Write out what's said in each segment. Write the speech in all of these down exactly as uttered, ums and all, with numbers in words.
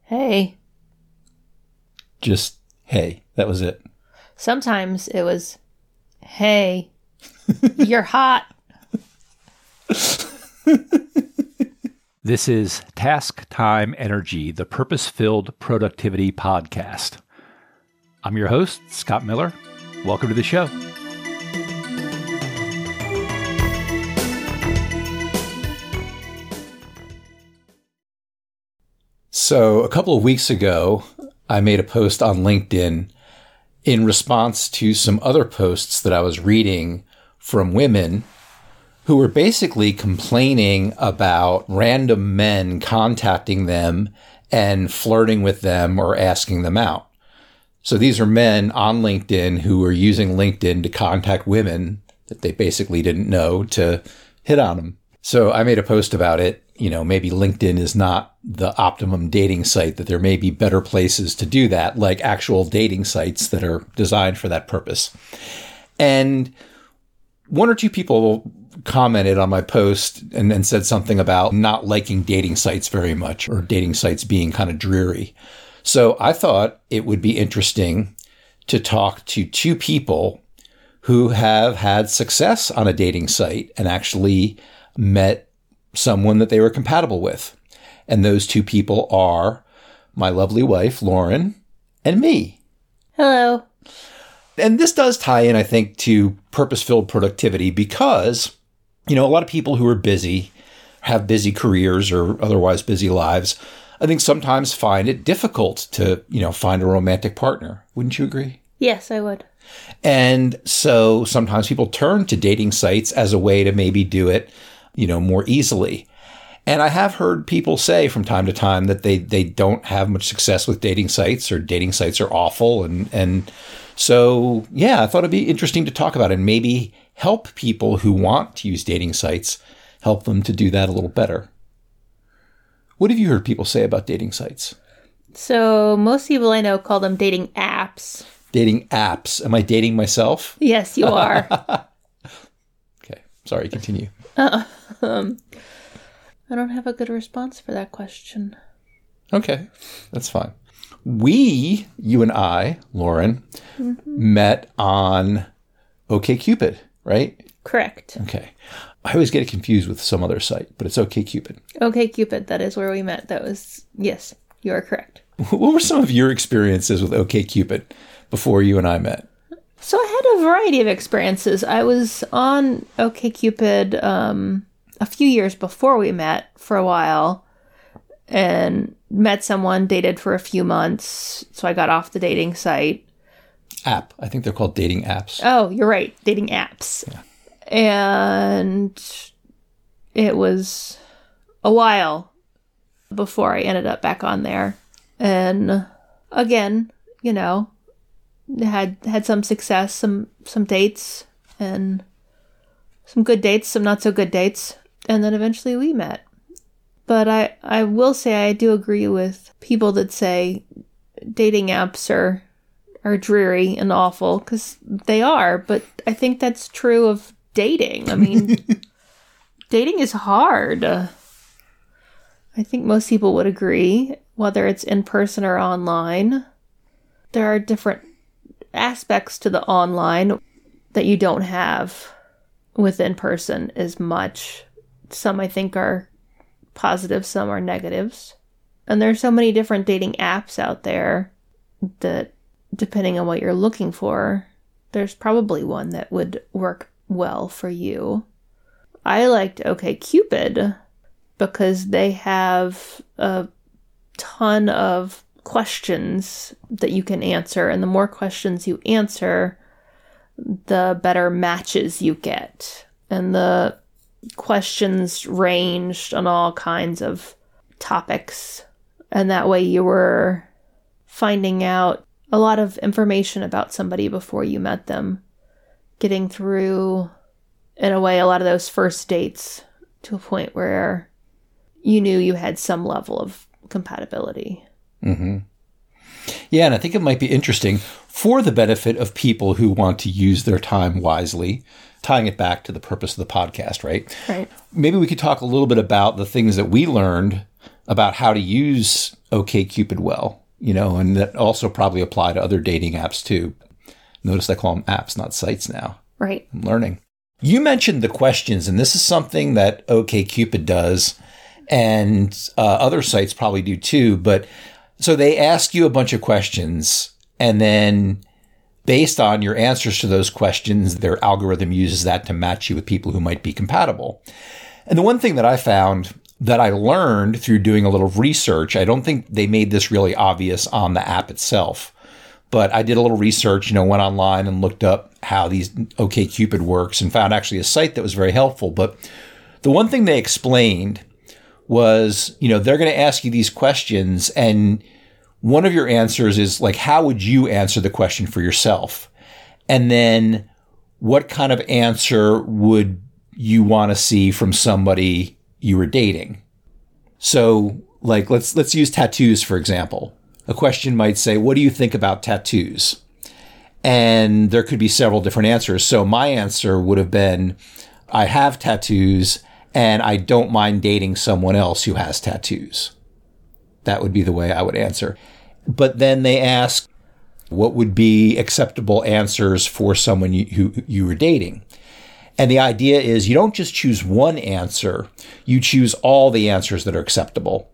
Hey. Just, hey. That was it. Sometimes it was, hey, you're hot. This is Task Time Energy, the purpose-filled productivity podcast. I'm your host, Scott Miller. Welcome to the show. So a couple of weeks ago, I made a post on LinkedIn in response to some other posts that I was reading from women who were basically complaining about random men contacting them and flirting with them or asking them out. So these are men on LinkedIn who are using LinkedIn to contact women that they basically didn't know to hit on them. So I made a post about it. You know, maybe LinkedIn is not the optimum dating site, that there may be better places to do that, like actual dating sites that are designed for that purpose. And one or two people commented on my post and then said something about not liking dating sites very much, or dating sites being kind of dreary. So I thought it would be interesting to talk to two people who have had success on a dating site and actually met someone that they were compatible with. And those two people are my lovely wife, Lauren, and me. Hello. And this does tie in, I think, to purpose-filled productivity because, you know, a lot of people who are busy, have busy careers or otherwise busy lives, I think sometimes find it difficult to, you know, find a romantic partner. Wouldn't you agree? Yes, I would. And so sometimes people turn to dating sites as a way to maybe do it, you know, more easily. And I have heard people say from time to time that they, they don't have much success with dating sites, or dating sites are awful. And, and so, yeah, I thought it'd be interesting to talk about it and maybe help people who want to use dating sites, help them to do that a little better. What have you heard people say about dating sites? So most people I know call them dating apps. Dating apps. Am I dating myself? Yes, you are. Okay. Sorry, continue. Uh, um, I don't have a good response for that question. Okay, that's fine. We, you and I, Lauren, mm-hmm. met on OkCupid, right? Correct. Okay. I always get it confused with some other site, but it's OkCupid. OkCupid, that is where we met. That was, yes, you are correct. What were some of your experiences with OkCupid before you and I met? So I had a variety of experiences. I was on OkCupid um, a few years before we met for a while, and met someone, dated for a few months. So I got off the dating site. App. I think they're called dating apps. Oh, you're right. Dating apps. Yeah. And it was a while before I ended up back on there. And again, you know, had had some success, some some dates, and some good dates, some not so good dates, and then eventually we met. But I, I will say I do agree with people that say dating apps are are dreary and awful, because they are, but I think that's true of dating. I mean, dating is hard. Uh, I think most people would agree, whether it's in person or online. There are different aspects to the online that you don't have with in person as much. Some I think are positive, some are negatives. And there's so many different dating apps out there that, depending on what you're looking for, there's probably one that would work well for you. I liked OkCupid because they have a ton of questions that you can answer, and the more questions you answer, the better matches you get. And the questions ranged on all kinds of topics, and that way you were finding out a lot of information about somebody before you met them, getting through, in a way, a lot of those first dates to a point where you knew you had some level of compatibility. Mm-hmm. Yeah, and I think it might be interesting for the benefit of people who want to use their time wisely, tying it back to the purpose of the podcast, right? Right. Maybe we could talk a little bit about the things that we learned about how to use OkCupid well, you know, and that also probably apply to other dating apps too. Notice I call them apps, not sites now. Right. I'm learning. You mentioned the questions, and this is something that OkCupid does, and uh, other sites probably do too. But so they ask you a bunch of questions, and then based on your answers to those questions, their algorithm uses that to match you with people who might be compatible. And the one thing that I found that I learned through doing a little research, I don't think they made this really obvious on the app itself, but I did a little research, you know, went online and looked up how these OkCupid works and found actually a site that was very helpful. But the one thing they explained was, you know, they're going to ask you these questions, and one of your answers is like, how would you answer the question for yourself? And then what kind of answer would you want to see from somebody you were dating? So like, let's, let's use tattoos, for example. A question might say, what do you think about tattoos? And there could be several different answers. So my answer would have been, I have tattoos and I don't mind dating someone else who has tattoos. That would be the way I would answer. But then they ask, what would be acceptable answers for someone you, who you were dating? And the idea is you don't just choose one answer, you choose all the answers that are acceptable.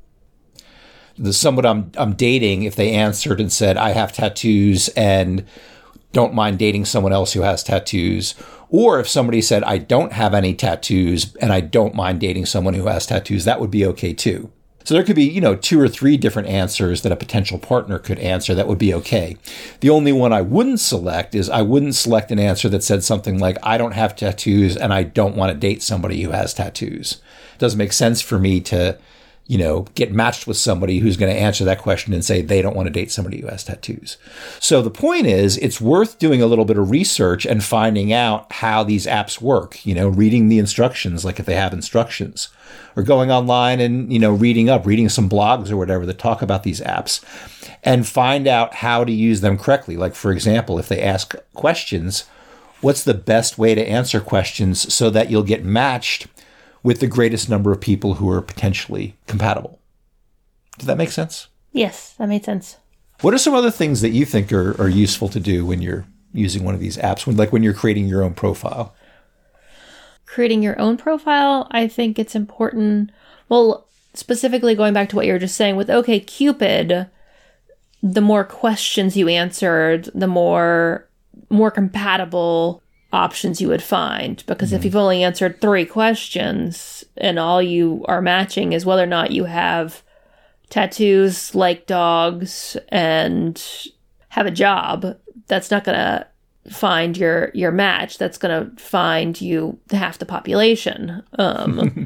The someone I'm I'm dating, if they answered and said, I have tattoos and don't mind dating someone else who has tattoos, or if somebody said, I don't have any tattoos and I don't mind dating someone who has tattoos, that would be okay too. So there could be, you know, two or three different answers that a potential partner could answer that would be okay. The only one I wouldn't select is I wouldn't select an answer that said something like, I don't have tattoos and I don't want to date somebody who has tattoos. It doesn't make sense for me to, you know, get matched with somebody who's going to answer that question and say they don't want to date somebody who has tattoos. So the point is, it's worth doing a little bit of research and finding out how these apps work, you know, reading the instructions, like if they have instructions, or going online and, you know, reading up, reading some blogs or whatever that talk about these apps and find out how to use them correctly. Like, for example, if they ask questions, what's the best way to answer questions so that you'll get matched with the greatest number of people who are potentially compatible? Does that make sense? Yes, that made sense. What are some other things that you think are, are useful to do when you're using one of these apps, when, like when you're creating your own profile? Creating your own profile, I think it's important. Well, specifically going back to what you were just saying with OkCupid, the more questions you answered, the more more compatible options you would find. Because mm-hmm. if you've only answered three questions and all you are matching is whether or not you have tattoos, like dogs, and have a job, that's not going to find your your match. That's going to find you half the population. Um,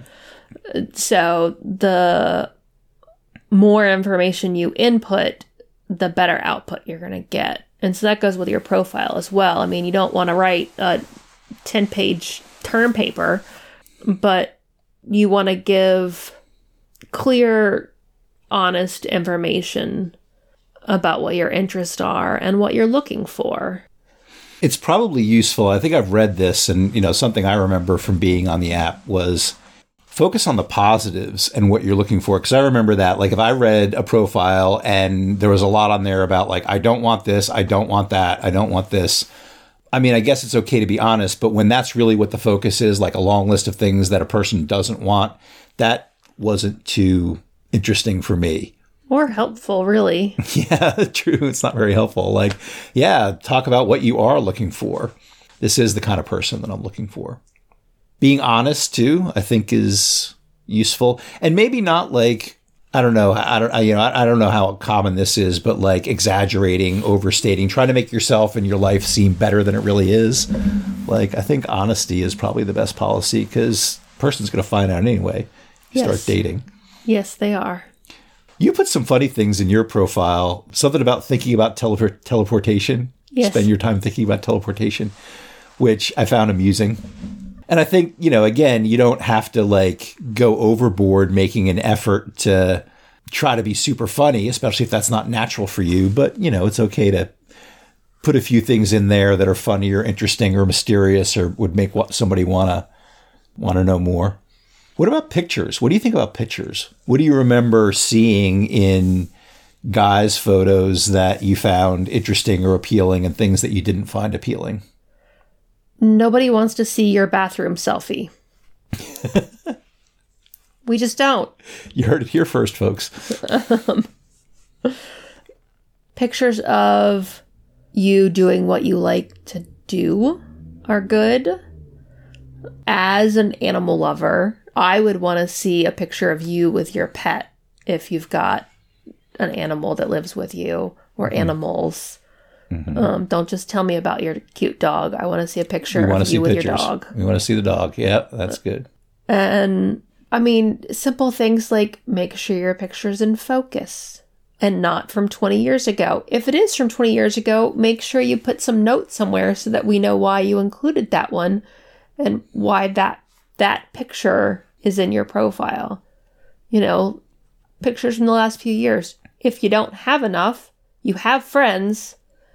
so the more information you input, the better output you're going to get. And so that goes with your profile as well. I mean, you don't want to write a ten-page term paper, but you want to give clear, honest information about what your interests are and what you're looking for. It's probably useful. I think I've read this, and you know, something I remember from being on the app was focus on the positives and what you're looking for. Because I remember that, like, if I read a profile and there was a lot on there about, like, I don't want this, I don't want that, I don't want this. I mean, I guess it's okay to be honest, but when that's really what the focus is, like a long list of things that a person doesn't want, that wasn't too interesting for me. Or helpful, really. Yeah, true. It's not very helpful. Like, yeah, talk about what you are looking for. This is the kind of person that I'm looking for. Being honest, too, I think is useful. And maybe not like, I don't know, I don't, I, you know, I, I don't know how common this is, but like exaggerating, overstating, trying to make yourself and your life seem better than it really is. Like, I think honesty is probably the best policy because a person's going to find out anyway. You yes. start dating. Yes, they are. You put some funny things in your profile, something about thinking about tele- teleportation. Yes. Spend your time thinking about teleportation, which I found amusing. And I think, you know, again, you don't have to like go overboard making an effort to try to be super funny, especially if that's not natural for you. But, you know, it's okay to put a few things in there that are funny or interesting or mysterious or would make somebody want to want to know more. What about pictures? What do you think about pictures? What do you remember seeing in guys' photos that you found interesting or appealing and things that you didn't find appealing? Nobody wants to see your bathroom selfie. We just don't. You heard it here first, folks. um, pictures of you doing what you like to do are good. As an animal lover, I would want to see a picture of you with your pet if you've got an animal that lives with you or mm-hmm. animals. Mm-hmm. Um, don't just tell me about your cute dog. I want to see a picture of you with pictures. Your dog. We want to see the dog. Yeah, that's good. And I mean, simple things like make sure your picture's in focus and not from twenty years ago. If it is from twenty years ago, make sure you put some notes somewhere so that we know why you included that one and why that that picture is in your profile. You know, pictures from the last few years. If you don't have enough, you have friends,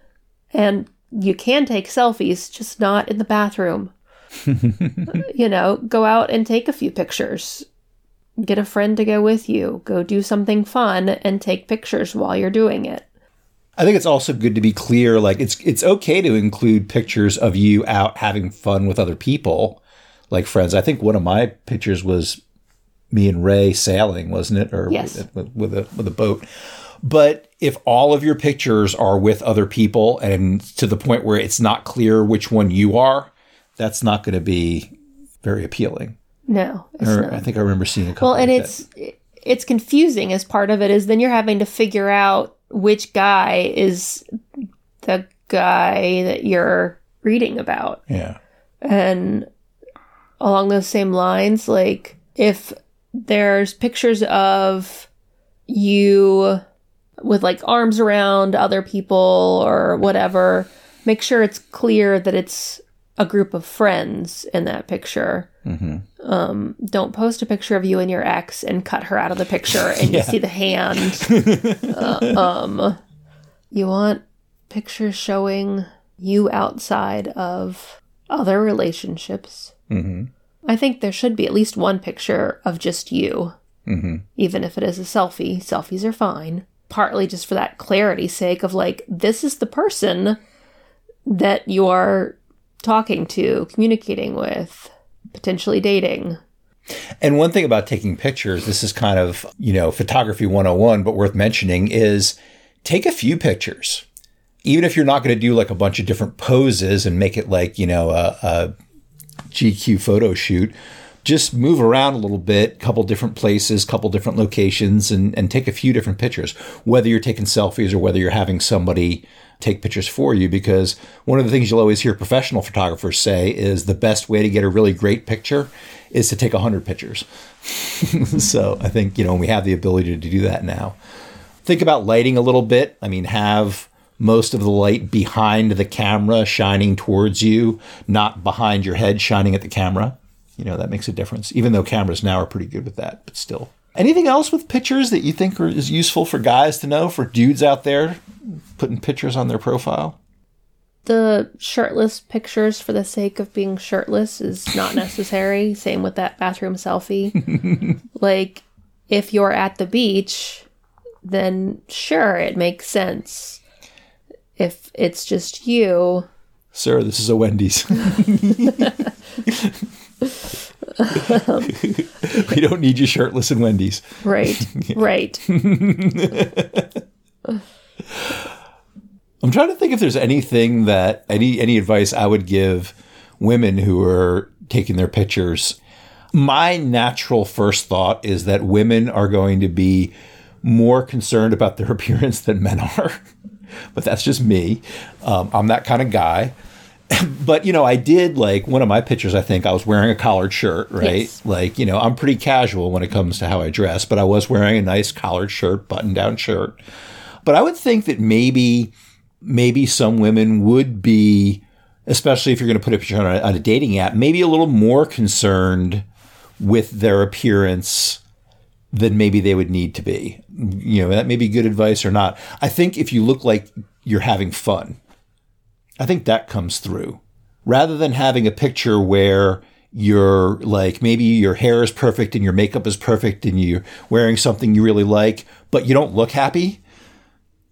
and you can take selfies, just not in the bathroom. You know, go out and take a few pictures. Get a friend to go with you. Go do something fun and take pictures while you're doing it. I think it's also good to be clear, like it's it's okay to include pictures of you out having fun with other people, like friends. I think one of my pictures was me and Ray sailing, wasn't it? Or yes. with, with a with a boat. But if all of your pictures are with other people and to the point where it's not clear which one you are, that's not going to be very appealing. No, it's or, not. I think I remember seeing a couple. Well, and like it's that. It's confusing as part of it is then you're having to figure out which guy is the guy that you're reading about. Yeah. And along those same lines, like if there's pictures of you with like arms around other people or whatever, make sure it's clear that it's a group of friends in that picture. Mm-hmm. Um, don't post a picture of you and your ex and cut her out of the picture and yeah. you see the hand. uh, um, you want pictures showing you outside of other relationships. Mm-hmm. I think there should be at least one picture of just you, mm-hmm. even if it is a selfie. Selfies are fine. Partly just for that clarity's sake of like, this is the person that you are talking to, communicating with, potentially dating. And one thing about taking pictures, this is kind of, you know, photography one oh one, but worth mentioning is take a few pictures. Even if you're not going to do like a bunch of different poses and make it like, you know, a, a G Q photo shoot, just move around a little bit, couple different places, couple different locations, and, and take a few different pictures, whether you're taking selfies or whether you're having somebody take pictures for you. Because one of the things you'll always hear professional photographers say is the best way to get a really great picture is to take one hundred pictures. So I think, you know, we have the ability to do that now. Think about lighting a little bit. I mean, have most of the light behind the camera shining towards you, not behind your head shining at the camera. You know, that makes a difference, even though cameras now are pretty good with that, but still. Anything else with pictures that you think are, is useful for guys to know, for dudes out there putting pictures on their profile? The shirtless pictures for the sake of being shirtless is not necessary. Same with that bathroom selfie. Like, if you're at the beach, then sure, it makes sense. If it's just you... Sir, this is a Wendy's. Um, we don't need you shirtless in Wendy's. Right, right. I'm trying to think if there's anything that, any any advice I would give women who are taking their pictures. My natural first thought is that women are going to be more concerned about their appearance than men are. But that's just me. Um, I'm that kind of guy. But, you know, I did, like, one of my pictures, I think I was wearing a collared shirt, right? Yes. Like, you know, I'm pretty casual when it comes to how I dress, but I was wearing a nice collared shirt, button-down shirt. But I would think that maybe, maybe some women would be, especially if you're going to put a picture on a, on a dating app, maybe a little more concerned with their appearance than maybe they would need to be. You know, that may be good advice or not. I think if you look like you're having fun, I think that comes through. Rather than having a picture where you're like, maybe your hair is perfect and your makeup is perfect and you're wearing something you really like, but you don't look happy.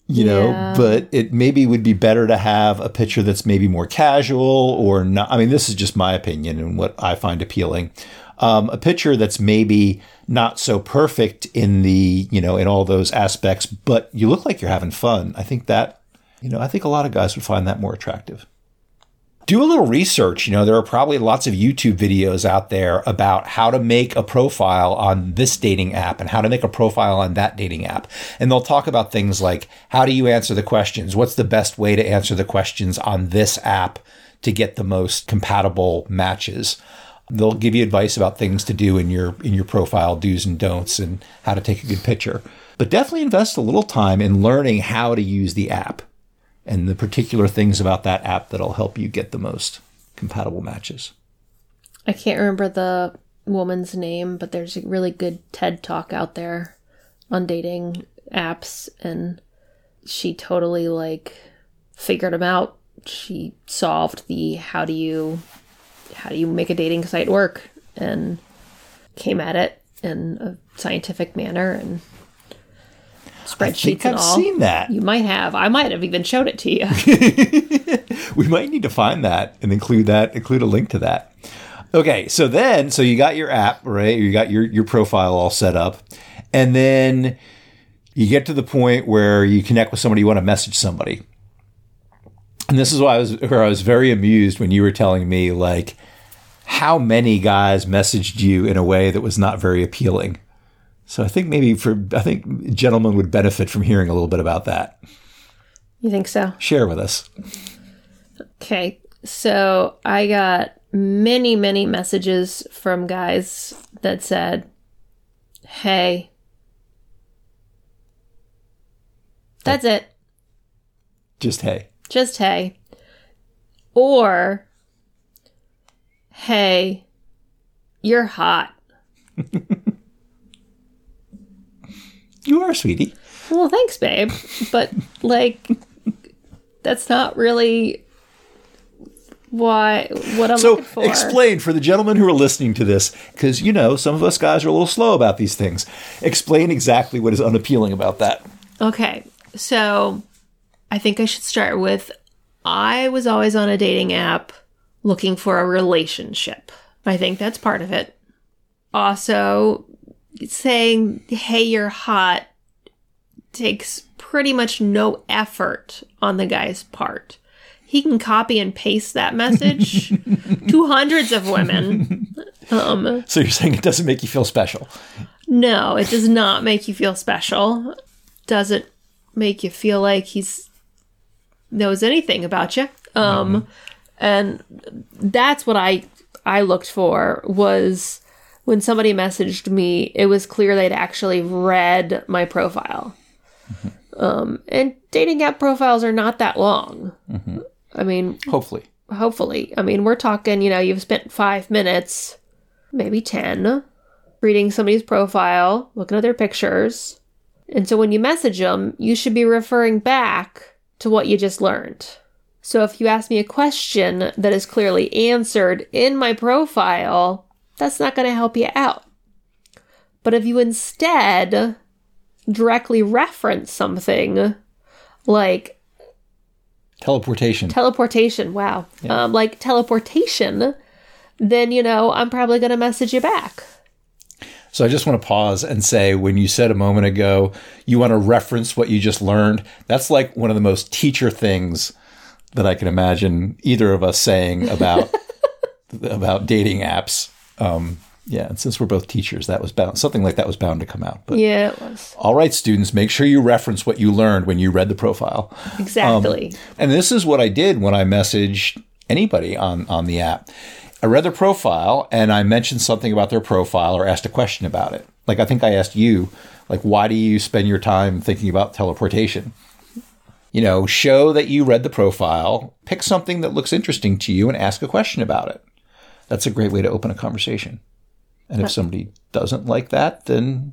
you Yeah. know, but it maybe would be better to have a picture that's maybe more casual or not. I mean, this is just my opinion and what I find appealing. Um, a picture that's maybe not so perfect in the, you know, in all those aspects, but you look like you're having fun. I think that, you know, I think a lot of guys would find that more attractive. Do a little research. You know, there are probably lots of YouTube videos out there about how to make a profile on this dating app and how to make a profile on that dating app. And they'll talk about things like, how do you answer the questions? What's the best way to answer the questions on this app to get the most compatible matches? They'll give you advice about things to do in your in your profile, do's and don'ts, and how to take a good picture. But definitely invest a little time in learning how to use the app and the particular things about that app that'll help you get the most compatible matches. I can't remember the woman's name, but there's a really good TED Talk out there on dating apps, and she totally like figured them out. She solved the how do you how do you make a dating site work, and came at it in a scientific manner and spreadsheets I think and I've all. seen that. You might have. I might have even showed it to you. We might need to find that and include that, include a link to that. Okay, so then, so you got your app, right? You got your, your profile all set up. And then you get to the point where you connect with somebody, you want to message somebody. And this is why I was, where I was very amused when you were telling me, like, how many guys messaged you in a way that was not very appealing. So I think maybe for, I think gentlemen would benefit from hearing a little bit about that. You think so? Share with us. Okay, so I got many, many messages from guys that said, hey, that's it. Just hey. Just hey. Or, hey, you're hot. You are, sweetie. Well, thanks, babe. But, like, that's not really why what I'm So looking for. explain for the gentlemen who are listening to this, because, you know, some of us guys are a little slow about these things. Explain exactly what is unappealing about that. Okay, so I think I should start with, I was always on a dating app looking for a relationship. I think that's part of it. Also, saying, hey, you're hot takes pretty much no effort on the guy's part. He can copy and paste that message to hundreds of women. Um, So you're saying it doesn't make you feel special? no, it does not make you feel special. Doesn't make you feel like he's knows anything about you. Um, mm-hmm. And that's what I I looked for, was when somebody messaged me, it was clear they'd actually read my profile. Mm-hmm. Um, and dating app profiles are not that long. Mm-hmm. I mean, hopefully, hopefully. I mean, we're talking, you know, you've spent five minutes, maybe ten, reading somebody's profile, looking at their pictures. And so when you message them, you should be referring back to what you just learned. So if you ask me a question that is clearly answered in my profile, that's not going to help you out. But if you instead directly reference something like teleportation, teleportation, wow, yeah. um, like teleportation, then, you know, I'm probably going to message you back. So I just want to pause and say, when you said a moment ago, you want to reference what you just learned, that's like one of the most teacher things that I can imagine either of us saying about about dating apps. Um, yeah, and since we're both teachers, that was bound, something like that was bound to come out. But yeah, it was. All right, students, make sure you reference what you learned when you read the profile. Exactly. Um, and this is what I did when I messaged anybody on, on the app. I read their profile and I mentioned something about their profile or asked a question about it. Like, I think I asked you, like, why do you spend your time thinking about teleportation? You know, show that you read the profile, pick something that looks interesting to you and ask a question about it. That's a great way to open a conversation. And if somebody doesn't like that, then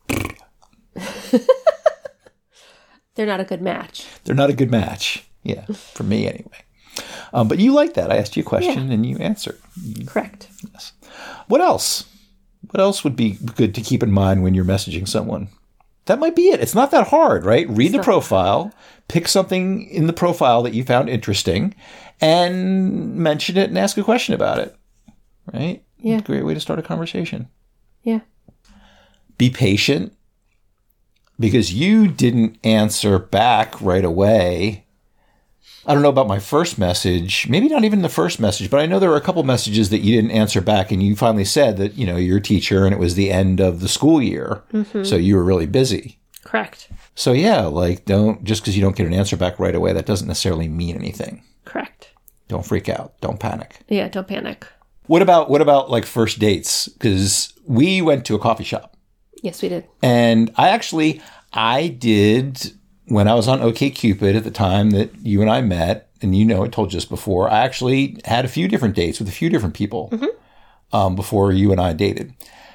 they're not a good match. They're not a good match. Yeah, for me anyway. Um, but you like that. I asked you a question yeah. and you answered. Correct. Yes. What else? What else would be good to keep in mind when you're messaging someone? That might be it. It's not that hard, right? Read the not- profile, pick something in the profile that you found interesting, and mention it and ask a question about it, right? Yeah. Great way to start a conversation. Yeah. Be patient, because you didn't answer back right away. I don't know about my first message, maybe not even the first message, but I know there were a couple messages that you didn't answer back, and you finally said that, you know, you're a teacher and it was the end of the school year. Mm-hmm. So you were really busy. Correct. So yeah, like don't, just because you don't get an answer back right away, that doesn't necessarily mean anything. Correct. Don't freak out. Don't panic. Yeah, don't panic. What about, what about like first dates? Because we went to a coffee shop. Yes, we did. And I actually, I did, when I was on OkCupid at the time that you and I met, and you know, I told you this before, I actually had a few different dates with a few different people mm-hmm. um, before you and I dated.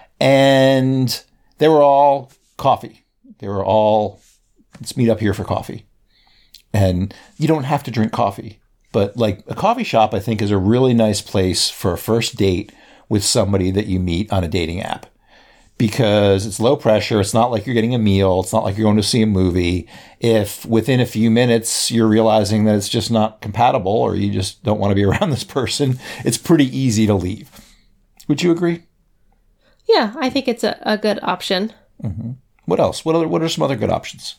And they were all coffee. They were all, let's meet up here for coffee. And you don't have to drink coffee. But like a coffee shop, I think, is a really nice place for a first date with somebody that you meet on a dating app. Because it's low pressure. It's not like you're getting a meal. It's not like you're going to see a movie. If within a few minutes you're realizing that it's just not compatible or you just don't want to be around this person, it's pretty easy to leave. Would you agree? Yeah, I think it's a, a good option. Mm-hmm. What else? What other? What are some other good options?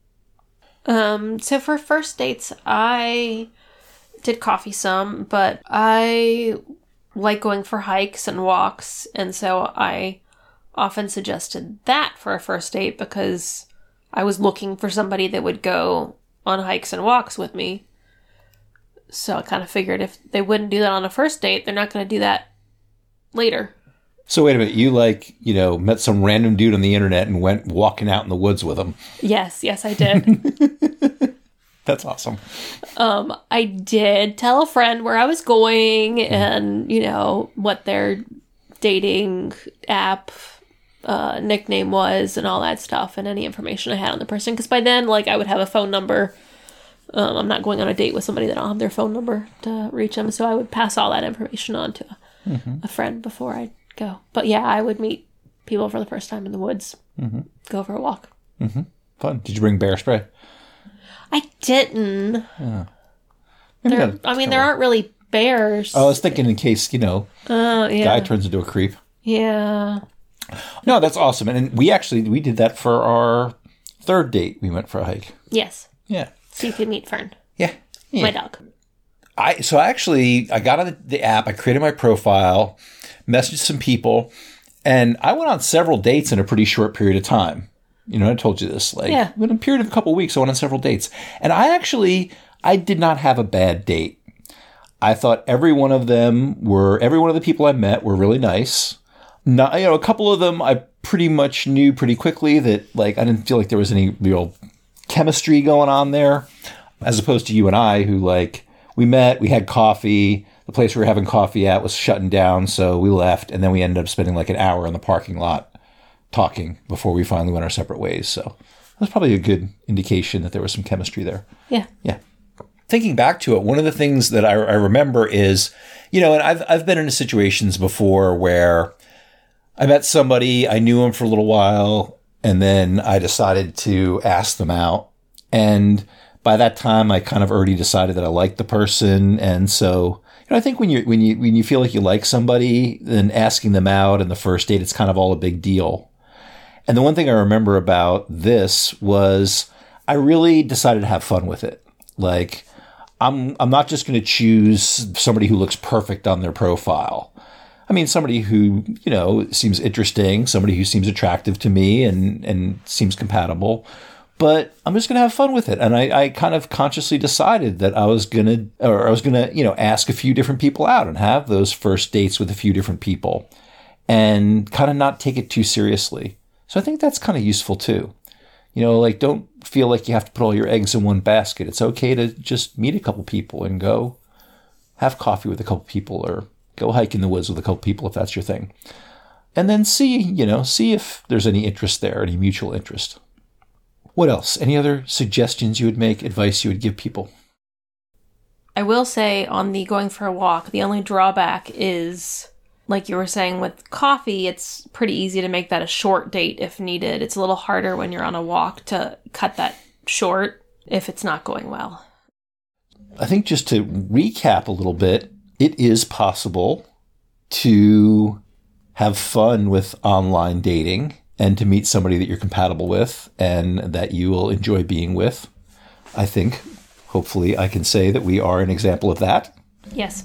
Um, so for first dates, I did coffee some, but I like going for hikes and walks, and so I often suggested that for a first date because I was looking for somebody that would go on hikes and walks with me. So I kind of figured if they wouldn't do that on a first date, they're not going to do that later. So wait a minute, you like, you know, met some random dude on the internet and went walking out in the woods with him. Yes, yes, I did. That's awesome. Um, I did tell a friend where I was going and, you know, what their dating app uh, nickname was and all that stuff and any information I had on the person. Because by then, like, I would have a phone number. Um, I'm not going on a date with somebody that I don't have their phone number to reach them. So I would pass all that information on to mm-hmm. a friend before I go. But yeah, I would meet people for the first time in the woods. Mm-hmm. Go for a walk. Mm-hmm. Fun. Did you bring bear spray? I didn't. Yeah. There, I mean, there aren't really bears. I was thinking in case, you know, uh, yeah. guy turns into a creep. Yeah. No, that's awesome. And we actually, we did that for our third date. We went for a hike. Yes. Yeah. So you could meet Fern. Yeah. yeah. My dog. I So I actually, I got on the, the app, I created my profile, messaged some people, and I went on several dates in a pretty short period of time. You know, I told you this. Like, yeah. in a period of a couple of weeks, I went on several dates. And I actually, I did not have a bad date. I thought every one of them were, every one of the people I met were really nice. Not, you know, a couple of them I pretty much knew pretty quickly that, like, I didn't feel like there was any real chemistry going on there. As opposed to you and I, who, like, we met, we had coffee. The place we were having coffee at was shutting down, so we left. And then we ended up spending like an hour in the parking lot talking before we finally went our separate ways. So that's probably a good indication that there was some chemistry there. Yeah. Yeah. Thinking back to it, one of the things that I, I remember is, you know, and I've I've been in situations before where I met somebody, I knew them for a little while, and then I decided to ask them out. And by that time, I kind of already decided that I liked the person. And so, you know, I think when you when you when you feel like you like somebody, then asking them out in the first date, it's kind of all a big deal. And the one thing I remember about this was I really decided to have fun with it. Like, I'm I'm not just going to choose somebody who looks perfect on their profile. I mean, somebody who, you know, seems interesting, somebody who seems attractive to me and, and seems compatible. But I'm just going to have fun with it. And I, I kind of consciously decided that I was going to, or I was going to, you know, ask a few different people out and have those first dates with a few different people and kind of not take it too seriously. So I think that's kind of useful too. You know, like, don't feel like you have to put all your eggs in one basket. It's okay to just meet a couple people and go have coffee with a couple people or go hike in the woods with a couple people if that's your thing. And then see, you know, see if there's any interest there, any mutual interest. What else? Any other suggestions you would make, advice you would give people? I will say on the going for a walk, the only drawback is like you were saying with coffee, it's pretty easy to make that a short date if needed. It's a little harder when you're on a walk to cut that short if it's not going well. I think just to recap a little bit, it is possible to have fun with online dating and to meet somebody that you're compatible with and that you will enjoy being with. I think, hopefully, I can say that we are an example of that. Yes.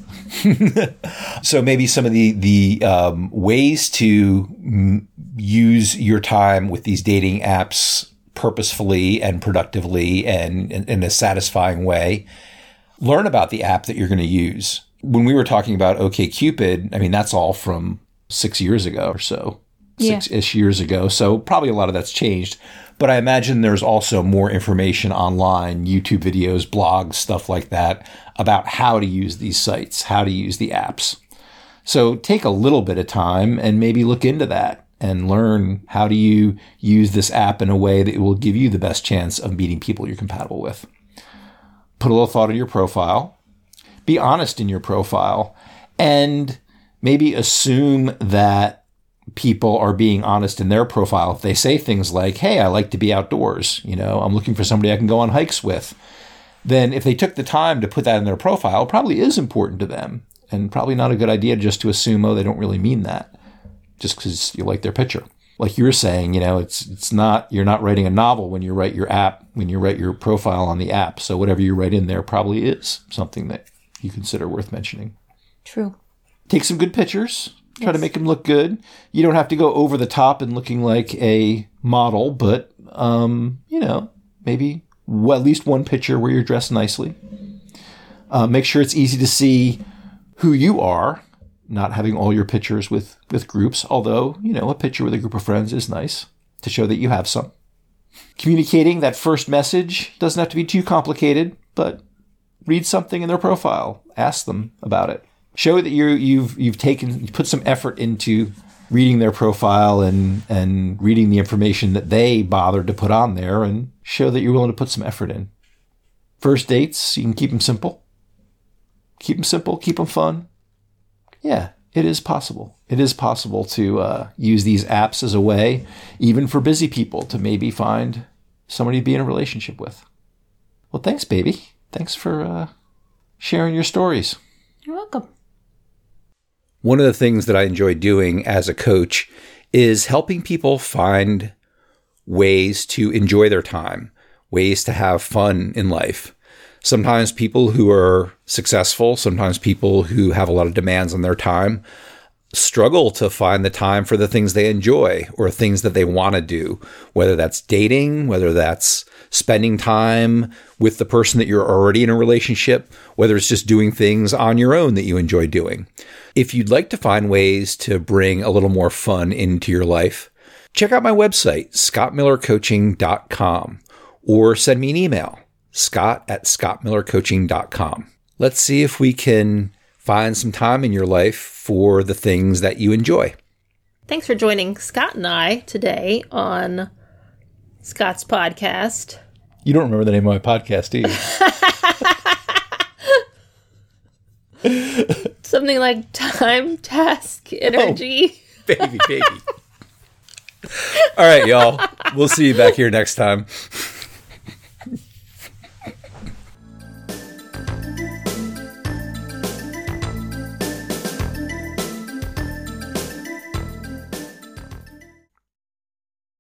So maybe some of the, the um, ways to m- use your time with these dating apps purposefully and productively and in, in a satisfying way. Learn about the app that you're going to use. When we were talking about OkCupid, I mean, that's all from six years ago or so, yeah. six-ish years ago. So probably a lot of that's changed. But I imagine there's also more information online, YouTube videos, blogs, stuff like that, about how to use these sites, how to use the apps. So take a little bit of time and maybe look into that and learn how do you use this app in a way that will give you the best chance of meeting people you're compatible with. Put a little thought in your profile. Be honest in your profile. And maybe assume that people are being honest in their profile. If they say things like, hey, I like to be outdoors, you know, I'm looking for somebody I can go on hikes with, then if they took the time to put that in their profile, it probably is important to them, and probably not a good idea just to assume, oh, they don't really mean that just because you like their picture. Like you were saying, you know, it's it's not, you're not writing a novel when you write your app, when you write your profile on the app. So whatever you write in there probably is something that you consider worth mentioning. True. Take some good pictures. Try yes. to make them look good. You don't have to go over the top and looking like a model, but, um, you know, maybe well, at least one picture where you're dressed nicely. Uh, make sure it's easy to see who you are, not having all your pictures with, with groups, although, you know, a picture with a group of friends is nice to show that you have some. Communicating that first message doesn't have to be too complicated, but read something in their profile. Ask them about it. Show that you you've you've taken you put some effort into reading their profile and and reading the information that they bothered to put on there, and show that you're willing to put some effort in. First dates, you can keep them simple. Keep them simple. Keep them fun. Yeah, it is possible. It is possible to uh, use these apps as a way, even for busy people, to maybe find somebody to be in a relationship with. Well, thanks, baby. Thanks for uh, sharing your stories. You're welcome. One of the things that I enjoy doing as a coach is helping people find ways to enjoy their time, ways to have fun in life. Sometimes people who are successful, sometimes people who have a lot of demands on their time, struggle to find the time for the things they enjoy or things that they want to do, whether that's dating, whether that's spending time with the person that you're already in a relationship, whether it's just doing things on your own that you enjoy doing. If you'd like to find ways to bring a little more fun into your life, check out my website, scott miller coaching dot com, or send me an email, scott at scott miller coaching dot com. Let's see if we can find some time in your life for the things that you enjoy. Thanks for joining Scott and I today on Scott's podcast. You don't remember the name of my podcast, do you? Something like Time, Task, Energy. Oh, baby, baby. All right, y'all. We'll see you back here next time.